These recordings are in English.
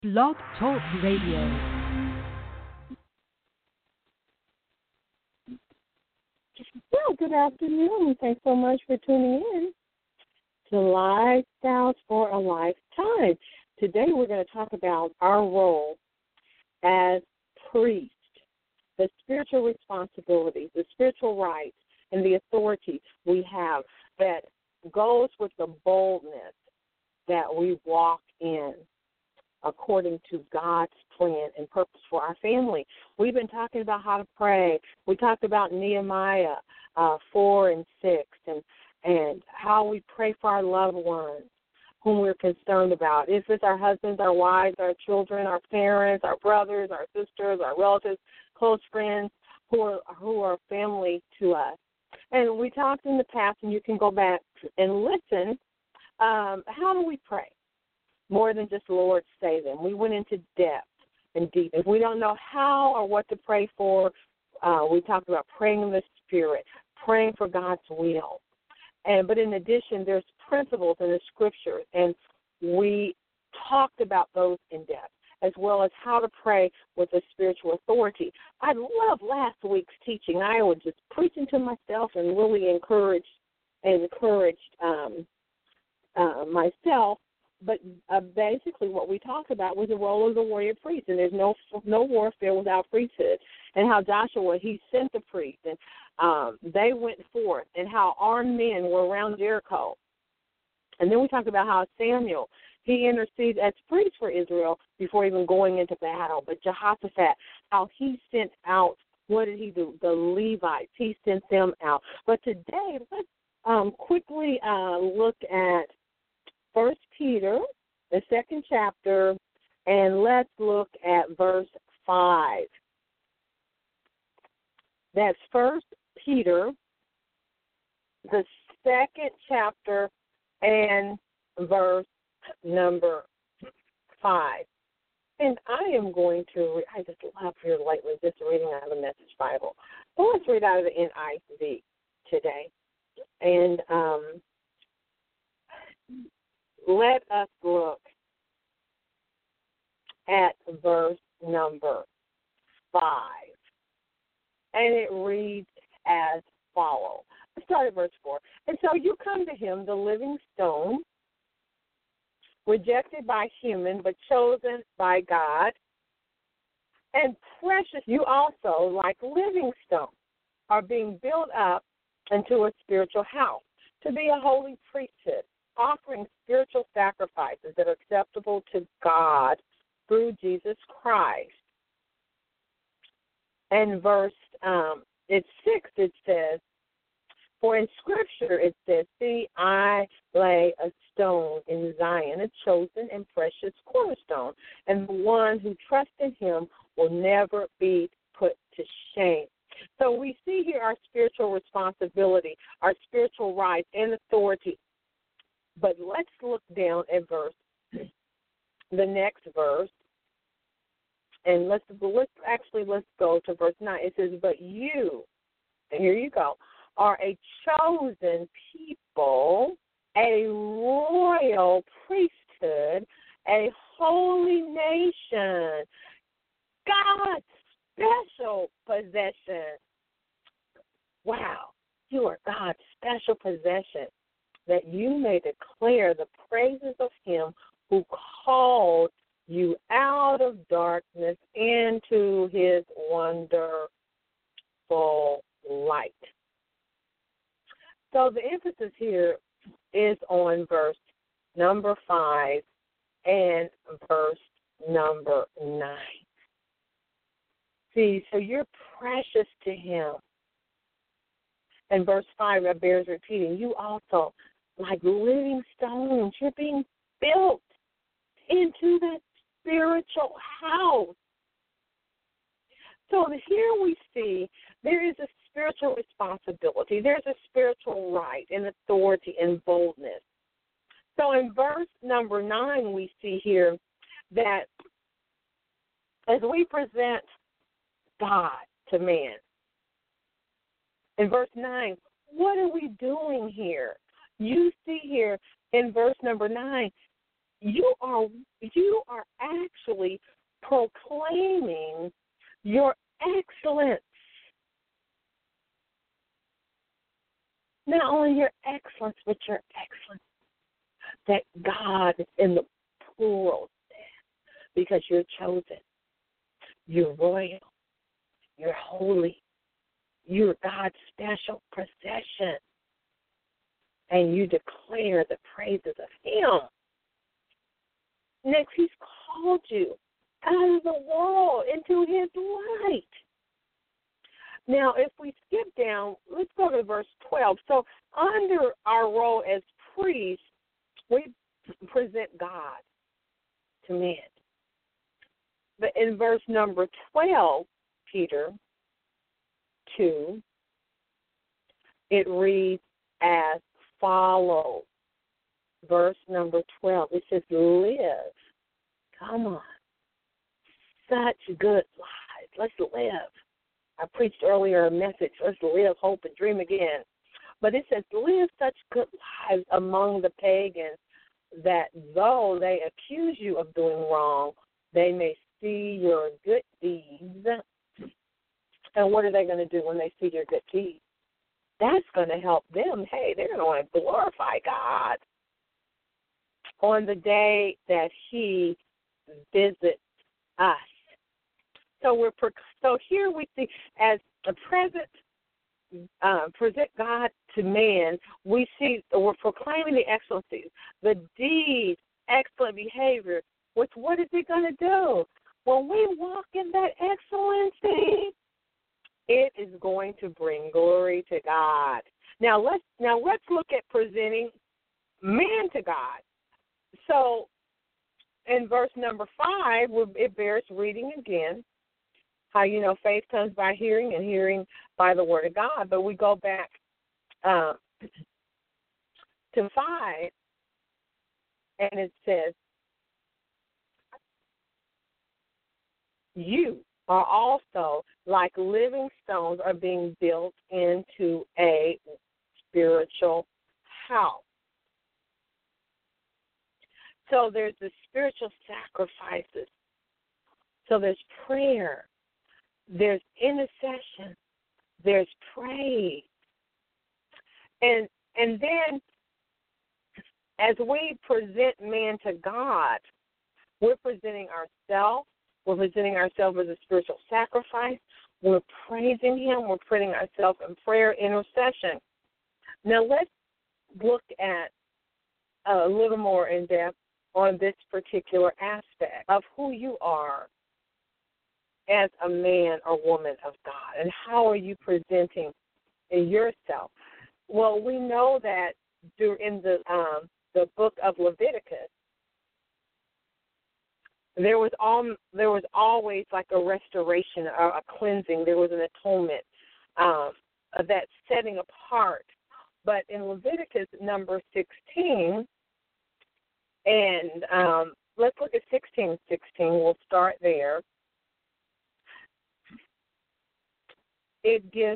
Blog Talk Radio. Well, good afternoon. Thanks so much for tuning in to Lifestyles for a Lifetime. Today we're going to talk about our role as priests, the spiritual responsibilities, the spiritual rights, and the authority we have that goes with the boldness that we walk in according to God's plan and purpose for our family. We've been talking about how to pray. We talked about Nehemiah 4 and 6 and how we pray for our loved ones whom we're concerned about. If it's our husbands, our wives, our children, our parents, our brothers, our sisters, our relatives, close friends who are family to us. And we talked in the past, and you can go back and listen, how do we pray? More than just Lord save them. We went into depth and deep. If we don't know how or what to pray for, we talked about praying in the Spirit, praying for God's will. But in addition, there's principles in the Scripture, and we talked about those in depth, as well as how to pray with a spiritual authority. I love last week's teaching. I was just preaching to myself and really encouraged myself. But basically what we talked about was the role of the warrior priest, and there's no warfare without priesthood, and how Joshua, he sent the priest, and they went forth, and how armed men were around Jericho. And then we talked about how Samuel, he interceded as priest for Israel before even going into battle. But Jehoshaphat, how he sent out, what did he do? The Levites, he sent them out. But today, let's quickly look at 1 Peter, the second chapter, and let's look at verse 5. That's 1 Peter, the second chapter, and verse number 5. And I am going to, I just love here lately just reading out of the Message Bible. So let's read out of the NIV today. And let us look at verse number 5. And it reads as follows. Let's start at verse 4. And so you come to him, the living stone, rejected by human, but chosen by God, and precious. You also, like living stones, are being built up into a spiritual house, to be a holy priesthood, offering spiritual sacrifices that are acceptable to God through Jesus Christ. And verse 6, it says, for in Scripture it says, see, I lay a stone in Zion, a chosen and precious cornerstone, and the one who trusts in him will never be put to shame. So we see here our spiritual responsibility, our spiritual rights and authority. But let's look down at the next verse, and let's go to verse 9. It says, but you, and here you go, are a chosen people, a royal priesthood, a holy nation, God's special possession. Wow, you are God's special possession, that you may declare the praises of him who called you out of darkness into his wonderful light. So the emphasis here is on verse number 5 and verse number 9. See, so you're precious to him. And verse 5 that bears repeating, you also, like living stones, you're being built into that spiritual house. So here we see there is a spiritual responsibility. There's a spiritual right and authority and boldness. So in verse number 9, we see here that as we present God to man, in verse 9, what are we doing here? You see here in verse number 9, you are actually proclaiming your excellence. Not only your excellence, but your excellence that God in the plural said, because you're chosen, you're royal, you're holy, you're God's special possession, and you declare the praises of Him. Next, He's called you out of the world into His light. Now, if we skip down, let's go to verse 12. So, under our role as priests, we present God to men. But in verse number 12, Peter 2, it reads as follows. Verse number 12, it says, live. Come on. Such good lives. Let's live. I preached earlier a message, let's live, hope, and dream again. But it says, live such good lives among the pagans that though they accuse you of doing wrong, they may see your good deeds. And what are they going to do when they see your good deeds? That's going to help them. Hey, they're going to glorify God on the day that He visits us. So here we see, as a present God to man, we see we're proclaiming the excellencies, the deeds, excellent behavior. What is it going to do? When we walk in that excellency, it is going to bring glory to God. Now let's look at presenting man to God. So in verse number 5, it bears reading again. How faith comes by hearing, and hearing by the word of God. But we go back to 5, and it says, you are also, like living stones, are being built into a spiritual house. So there's the spiritual sacrifices. So there's prayer. There's intercession. There's praise. And then as we present man to God, we're presenting ourselves. We're presenting ourselves as a spiritual sacrifice. We're praising Him. We're putting ourselves in prayer, intercession. Now let's look at a little more in depth on this particular aspect of who you are as a man or woman of God, and how are you presenting yourself? Well, we know that in the book of Leviticus, there was always like a restoration, a cleansing. There was an atonement, that setting apart. But in Leviticus number 16, and let's look at 16:16. We'll start there. It gives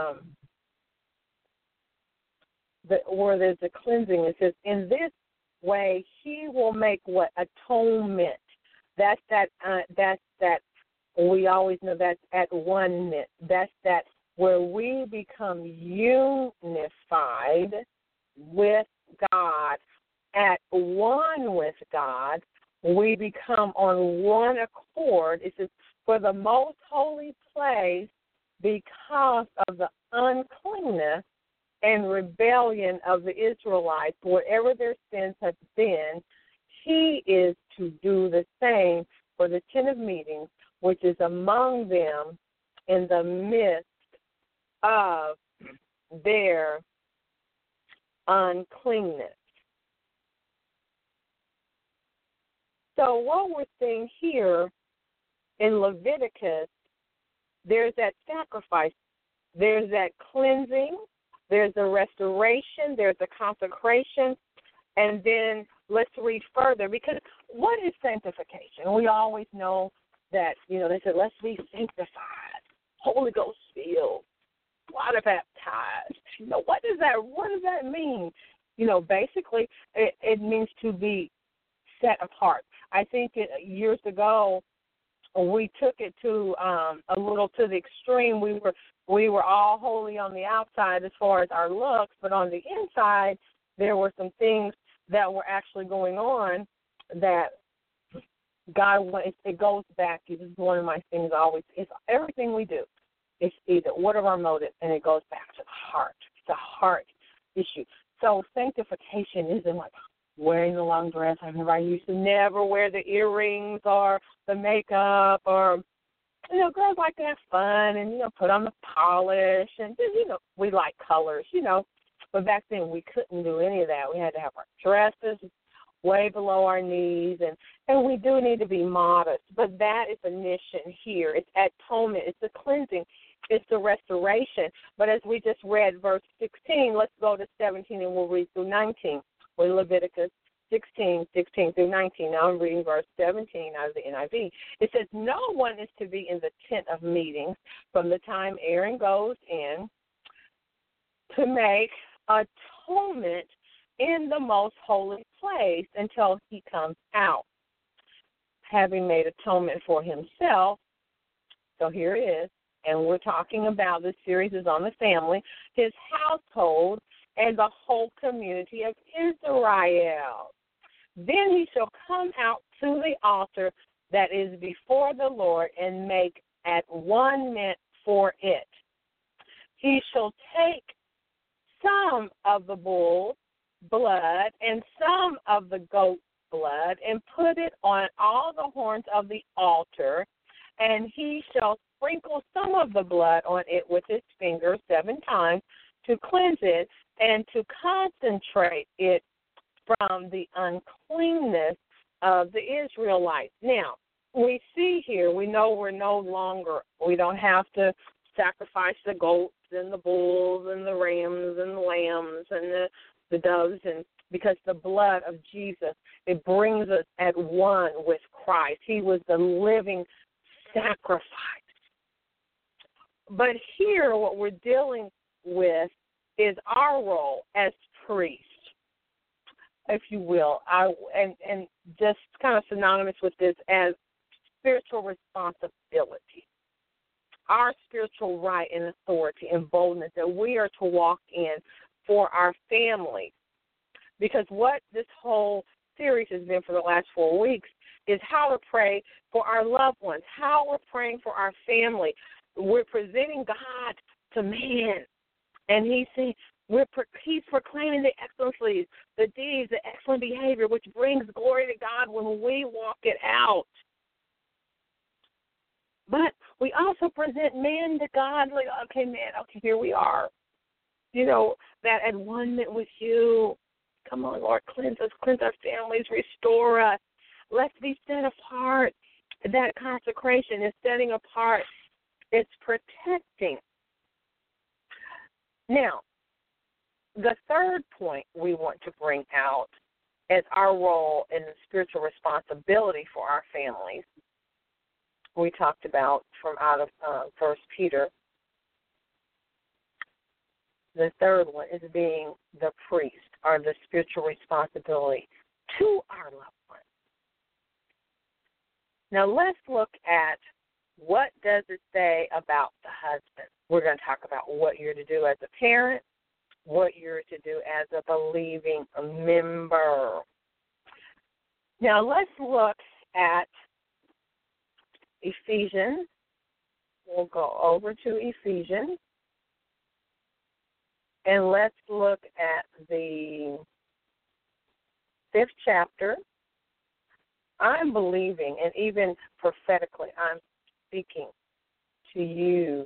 where there's a cleansing. It says, in this way He will make what? Atonement. That's that. We always know that's at oneness. That's that where we become unified with God, at one with God. We become on one accord. It says, for the most holy place, because of the uncleanness and rebellion of the Israelites, whatever their sins have been, He is to do the same for the tent of meetings, which is among them in the midst of their uncleanness. So what we're seeing here in Leviticus, there's that sacrifice, there's that cleansing, there's a restoration, there's a consecration, and then let's read further, because what is sanctification? We always know that, they said, let's be sanctified, Holy Ghost filled, water baptized. What does that mean? Basically, it means to be set apart. I think years ago we took it to a little to the extreme. We were all holy on the outside as far as our looks, but on the inside there were some things that were actually going on that God wants. It goes back. This is one of my things always. It's everything we do. It's either what are our motives, and it goes back to the heart. It's a heart issue. So sanctification isn't like wearing the long dress. I remember I used to never wear the earrings or the makeup, or girls like to have fun and put on the polish, and we like colors, But back then we couldn't do any of that. We had to have our dresses way below our knees, and we do need to be modest. But that is a mission here. It's atonement. It's the cleansing. It's the restoration. But as we just read verse 16, let's go to 17 and we'll read through 19. We're Leviticus 16 through 19. Now I'm reading verse 17 out of the NIV. It says, no one is to be in the tent of meetings from the time Aaron goes in to make atonement in the most holy place until he comes out, having made atonement for himself. So here it is, and we're talking about, this series is on the family, his household, and the whole community of Israel. Then he shall come out to the altar that is before the Lord and make atonement for it. He shall take some of the bull's blood and some of the goat's blood and put it on all the horns of the altar, and he shall sprinkle some of the blood on it with his finger 7 times to cleanse it and to concentrate it from the uncleanness of the Israelites. Now, we see here, we know we don't have to sacrifice the goats and the bulls and the rams and the lambs and the doves, and because the blood of Jesus, it brings us at one with Christ. He was the living sacrifice. But here what we're dealing with is our role as priests, if you will, and just kind of synonymous with this as spiritual responsibility, our spiritual right and authority and boldness that we are to walk in for our families. Because what this whole series has been for the last 4 weeks is how to pray for our loved ones, how we're praying for our family. We're presenting God to man, and he's proclaiming the excellencies, the deeds, the excellent behavior, which brings glory to God when we walk it out. But we also present man to God, like, okay, man, okay, here we are. That at one with you. Come on, Lord, cleanse us, cleanse our families, restore us. Let's be set apart. That consecration is setting apart. It's protecting. Now, the third point we want to bring out as our role in the spiritual responsibility for our families, we talked about from out of 1 Peter. The third one is being the priest, or the spiritual responsibility to our loved ones. Now let's look at what does it say about the husband. We're going to talk about what you're to do as a parent, what you're to do as a believing member. Now let's look at Ephesians. We'll go over to Ephesians. And let's look at the 5th chapter. I'm believing, and even prophetically, I'm speaking to you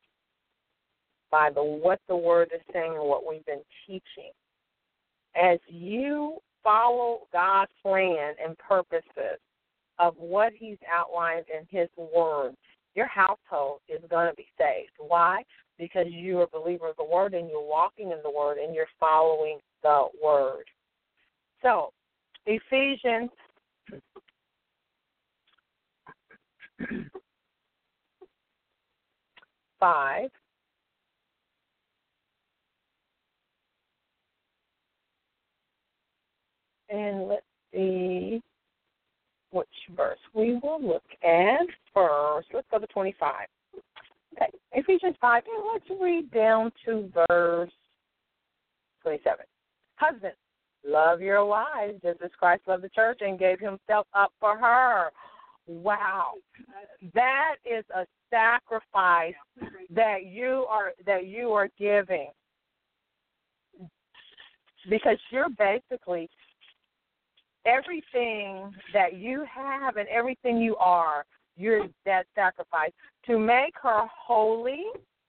by what the Word is saying and what we've been teaching. As you follow God's plan and purposes of what He's outlined in His Word, your household is going to be saved. Why? Because you are a believer of the Word and you're walking in the Word and you're following the Word. So, Ephesians 5. And let's see. we will look at first. Let's go to 25. Okay, Ephesians 5, and let's read down to verse 27. Husbands, love your wives just as Christ loved the church and gave himself up for her. Wow. That is a sacrifice that you are giving. Because you're basically everything that you have and everything you are, you're that sacrifice. To make her holy,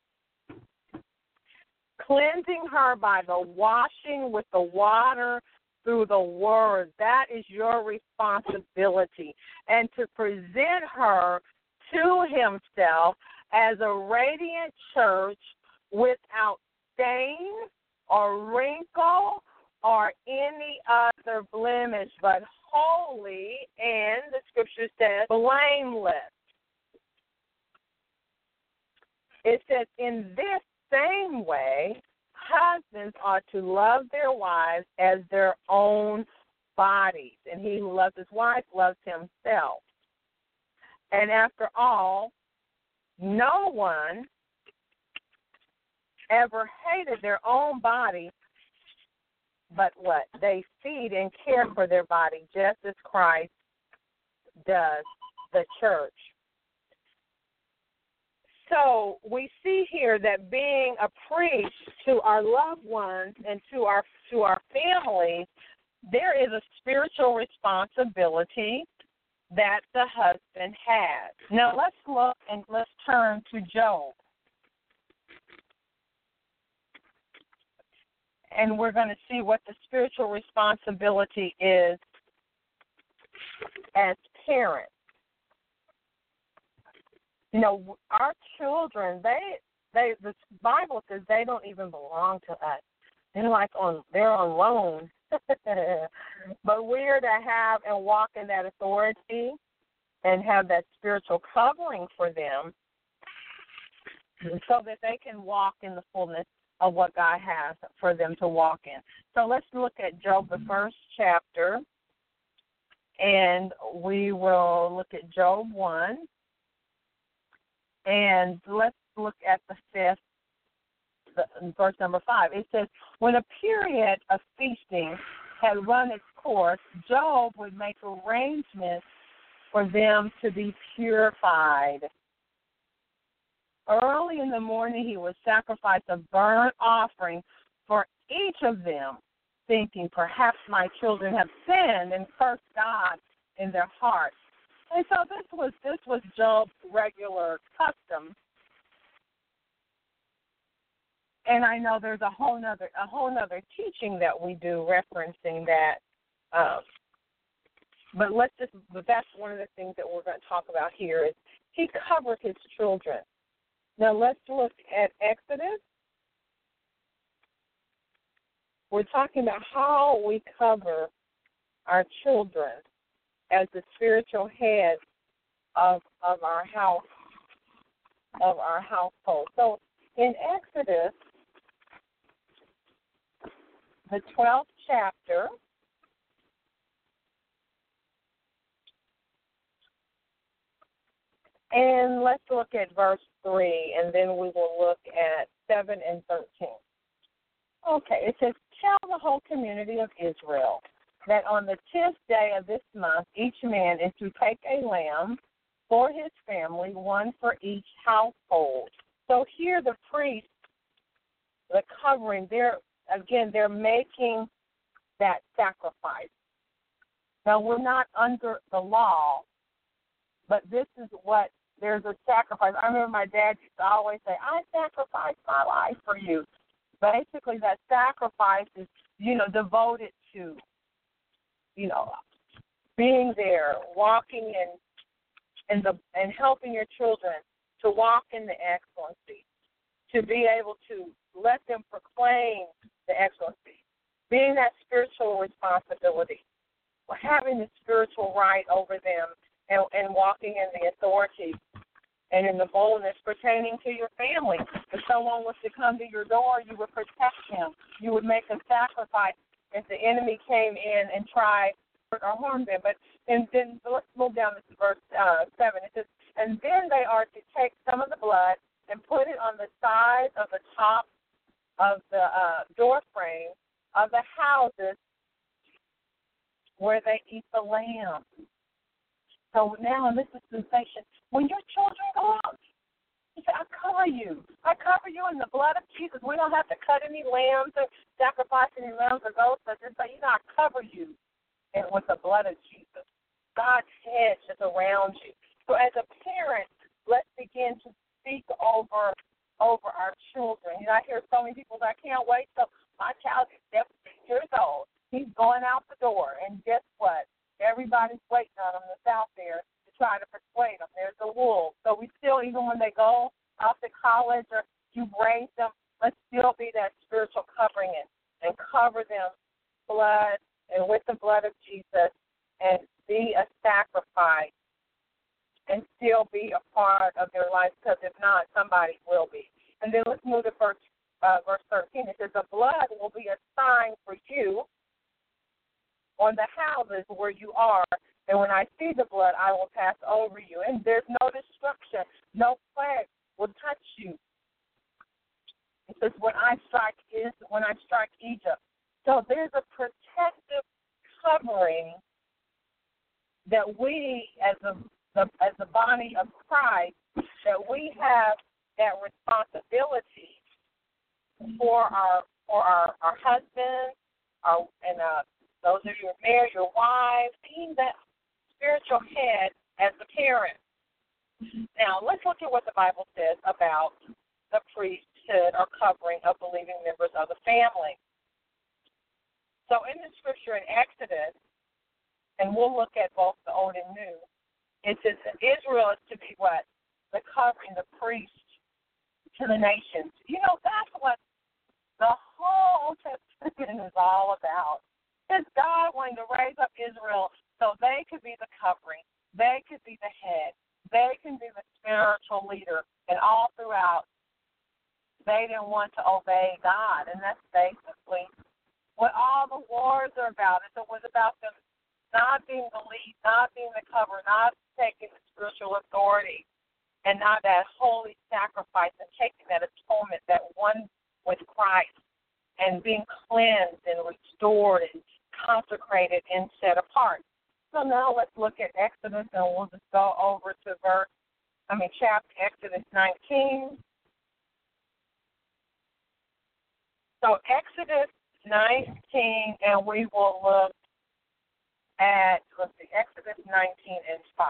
cleansing her by the washing with the water through the word, that is your responsibility. And to present her to himself as a radiant church without stain or wrinkle or any other blemish, but holy, and the scripture says blameless. It says, in this same way, husbands are to love their wives as their own bodies. And he who loves his wife loves himself. And after all, no one ever hated their own body, but what? They feed and care for their body just as Christ does the church. So we see here that being a priest to our loved ones and to our families, there is a spiritual responsibility that the husband has. Now let's look and let's turn to Job. And we're going to see what the spiritual responsibility is as parents. You know, our children, the Bible says they don't even belong to us. They're on loan. But we're to have and walk in that authority and have that spiritual covering for them so that they can walk in the fullness of what God has for them to walk in. So let's look at Job, the first chapter, and we will look at Job 1. And let's look at the verse number 5. It says, when a period of feasting had run its course, Job would make arrangements for them to be purified. Early in the morning, he would sacrifice a burnt offering for each of them, thinking, perhaps my children have sinned and cursed God in their hearts. And so this was Job's regular custom. And I know there's a whole nother teaching that we do referencing that. But that's one of the things that we're going to talk about here is he covered his children. Now let's look at Exodus. We're talking about how we cover our children as the spiritual head of our house, of our household. So in Exodus, the 12th chapter, and let's look at verse 3, and then we will look at 7 and 13. Okay, it says, tell the whole community of Israel that on the 10th day of this month, each man is to take a lamb for his family, one for each household. So here the priest, the covering, they're making that sacrifice. Now, we're not under the law, but this is what, there's a sacrifice. I remember my dad used to always say, I sacrificed my life for you. Basically, that sacrifice is, devoted to, being there, walking and helping your children to walk in the excellency, to be able to let them proclaim the excellency, being that spiritual responsibility, having the spiritual right over them and walking in the authority and in the boldness pertaining to your family. If someone was to come to your door, you would protect him. You would make a sacrifice if the enemy came in and tried or harm them. But and then let's move down to verse 7. It says, and then they are to take some of the blood and put it on the sides of the top of the door frame of the houses where they eat the lamb. So now, and this is sensation, when your children go out, you say, I cover you. I cover you in the blood of Jesus. We don't have to cut any lambs or sacrifice any lambs or goats, but just say, I cover you with the blood of Jesus. God's hedge is around you. So as a parent, let's begin to speak over our children. I hear so many people say, I can't wait till my child is 17 years old. He's going out the door, and guess what? Everybody's waiting on them that's out there to try to persuade them. There's the wolves. So we still, even when they go off to college or you've raised them, let's still be that spiritual covering and cover them blood and with the blood of Jesus and be a sacrifice and still be a part of their life, because if not, somebody will be. And then let's move to verse 13. It says, the blood will be a sign for you on the houses where you are, and when I see the blood, I will pass over you. And there's no destruction, no plague will touch you. It says, when I strike Egypt. So there's a protective covering that we, as the body of Christ, that we have that responsibility for our husbands, those of you who are married, your wives, being that spiritual head as the parent. Now, let's look at what the Bible says about the priesthood or covering of believing members of the family. So in the scripture in Exodus, and we'll look at both the Old and New, it says that Israel is to be what? The covering, the priest to the nations. That's what the whole Testament is all about. It's God wanting to raise up Israel so they could be the covering, they could be the head, they can be the spiritual leader, and all throughout they didn't want to obey God, and that's basically what all the wars are about. It was about them not being the lead, not being the cover, not taking the spiritual authority, and not that holy sacrifice and taking that atonement, that one with Christ, and being cleansed and restored and consecrated and set apart. So now let's look at Exodus, and we'll just go over to chapter Exodus 19. So Exodus 19, and we will look at, Exodus 19 and 5.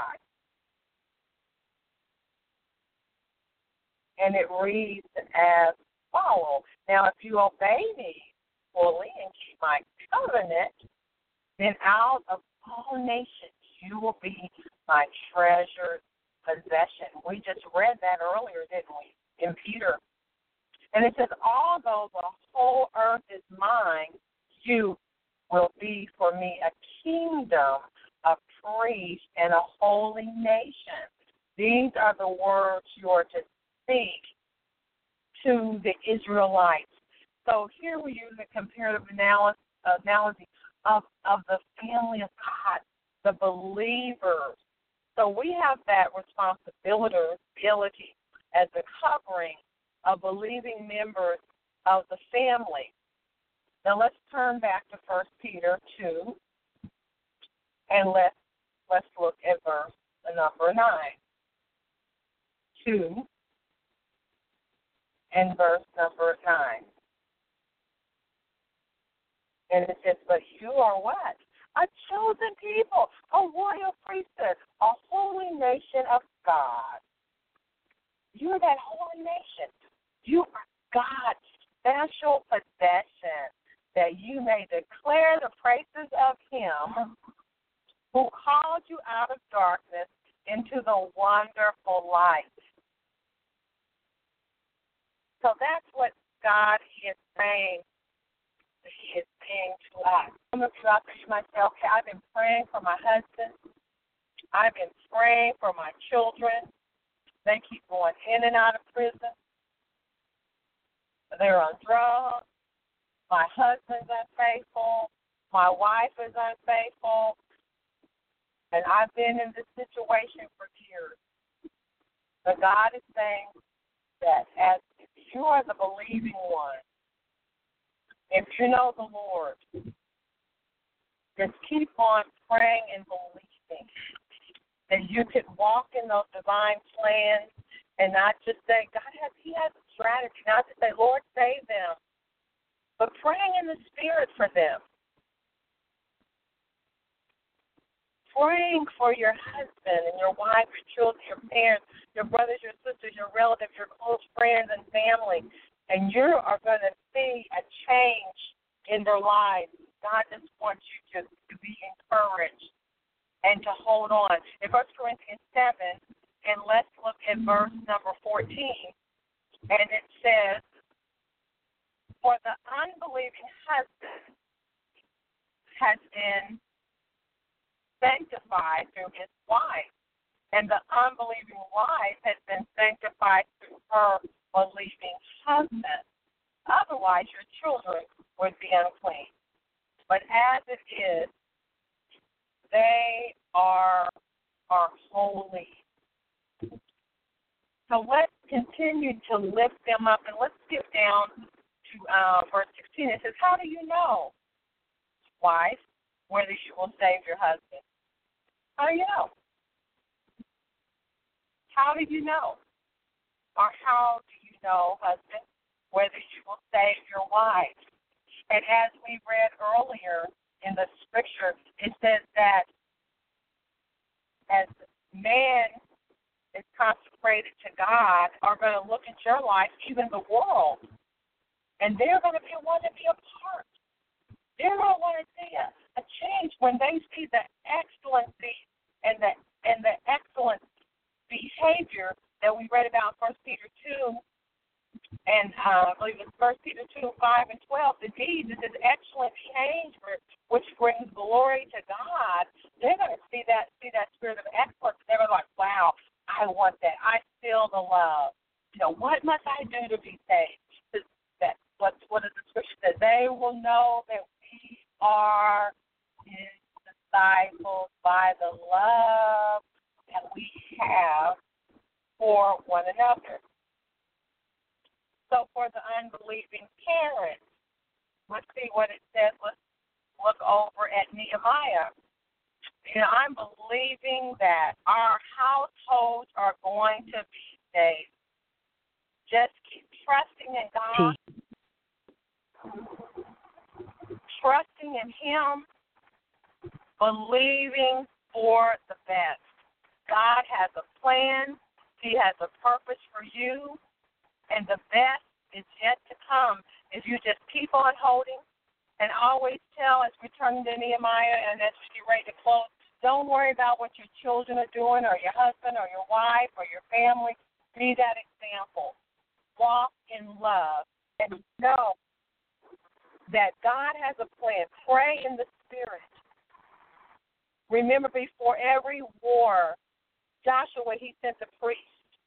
And it reads as follows. Now, if you obey me fully and keep my covenant, then out of all nations you will be my treasured possession. We just read that earlier, didn't we, in Peter? And it says, although the whole earth is mine, you will be for me a kingdom, a priest, and a holy nation. These are the words you are to speak to the Israelites. So here we use a comparative analogy of the family of God, the believers. So we have that responsibility as the covering of believing members of the family. Now let's turn back to 1 Peter 2, and let's look at verse number 9. 2 and verse number 9. And it says, but you are what? A chosen people, a royal priesthood, a holy nation of God. You're that holy nation. You are God's special possession, that you may declare the praises of him who called you out of darkness into the wonderful light. So that's what God is saying. He is saying to us. I'm going to drop this myself. I've been praying for my husband. I've been praying for my children. They keep going in and out of prison. They're on drugs. My husband's unfaithful. My wife is unfaithful. And I've been in this situation for years. But God is saying that as if you are the believing one, if you know the Lord, just keep on praying and believing that you could walk in those divine plans and not just say, He has a strategy, not to say, Lord, save them, but praying in the Spirit for them. Praying for your husband and your wife, your children, your parents, your brothers, your sisters, your relatives, your close friends and family. And you are going to see a change in their lives. God just wants you to be encouraged and to hold on. In 1 Corinthians 7, and let's look at verse number 14, and it says, for the unbelieving husband has been sanctified through his wife, and the unbelieving wife has been sanctified through her believing husband. Otherwise, your children would be unclean. But as it is, they are holy. So let's continue to lift them up, and let's skip down to verse 16. It says, how do you know, wife, whether you will save your husband? How do you know? How do you know? Or how do you know, husband, whether you will save your wife? And as we read earlier in the scripture, it says that as man is consecrated to God, are going to look at your life, even the world, and they're going to want to be a part. They're going to want to see a change when they see the excellency and the excellent behavior that we read about in 1 Peter 2, and I believe it's 1 Peter 2, 5, and 12. The deeds of this excellent behavior, which brings glory to God. They're going to see that spirit of excellence. They're going to be like, wow, I want that. I feel the love. What must I do to be saved? What does the scripture say? They will know that we are His disciples by the love that we have for one another. So for the unbelieving parents, let's see what it says. Let's look over at Nehemiah. I'm believing that our households are going to be saved. Just keep trusting in God, trusting in Him, believing for the best. God has a plan. He has a purpose for you, and the best is yet to come if you just keep on holding. And always tell, as we turn to Nehemiah and as we get ready to close, don't worry about what your children are doing or your husband or your wife or your family. Be that example. Walk in love and know that God has a plan. Pray in the Spirit. Remember, before every war, Joshua, he sent the priests.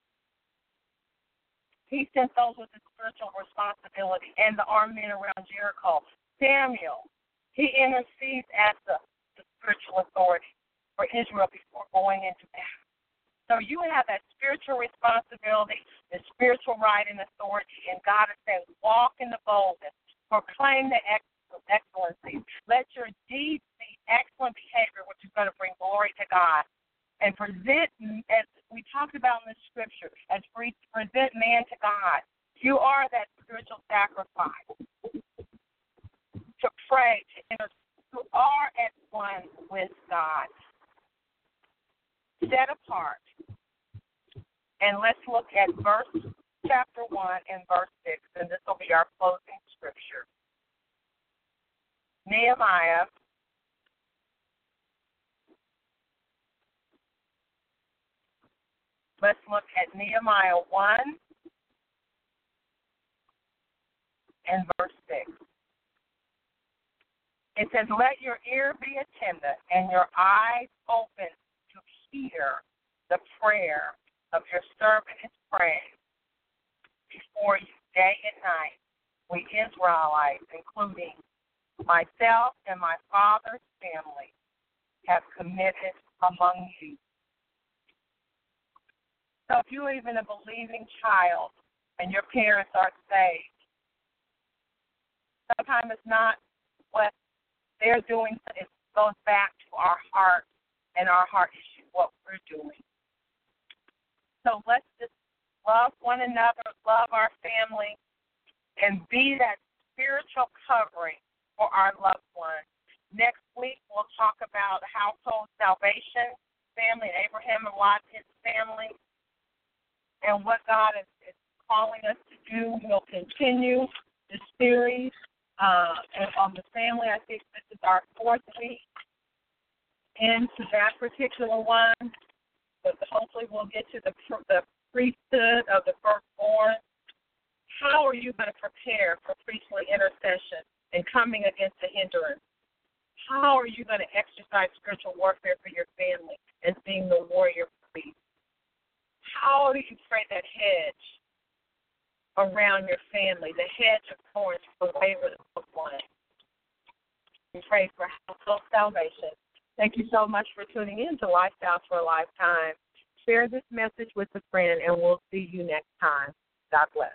He sent those with the spiritual responsibility and the armed men around Jericho. Samuel, he intercedes as the spiritual authority for Israel before going into battle. So you have that spiritual responsibility, the spiritual right and authority, and God is saying, walk in the boldness, proclaim the excellency. Let your deeds be excellent behavior, which is going to bring glory to God. And present, as we talked about in the scripture, as present man to God. You are that spiritual sacrifice. To pray, to intercede, you are at one with God. Set apart. And let's look at chapter 1 and verse 6, and this will be our closing scripture. Nehemiah Let's look at Nehemiah 1 and verse 6. It says, let your ear be attentive and your eyes open to hear the prayer of your servant is praying before you day and night. We Israelites, including myself and my father's family, have committed among you. So if you're even a believing child and your parents are saved, sometimes it's not what they're doing, it goes back to our heart and our heart issue, what we're doing. So let's just love one another, love our family, and be that spiritual covering for our loved ones. Next week, we'll talk about household salvation, family, Abraham and Lot, his family, and what God is calling us to do. We'll continue the series and on the family. I think this is our 4th week into that particular one, but hopefully we'll get to the priesthood of the firstborn. How are you going to prepare for priestly intercession and coming against the hindrance? How are you going to exercise spiritual warfare for your family and being the warrior priest? How do you pray that hedge around your family, the hedge of thorns for wayward loved ones? We pray for household salvation. Thank you so much for tuning in to Lifestyles for a Lifetime. Share this message with a friend, and we'll see you next time. God bless.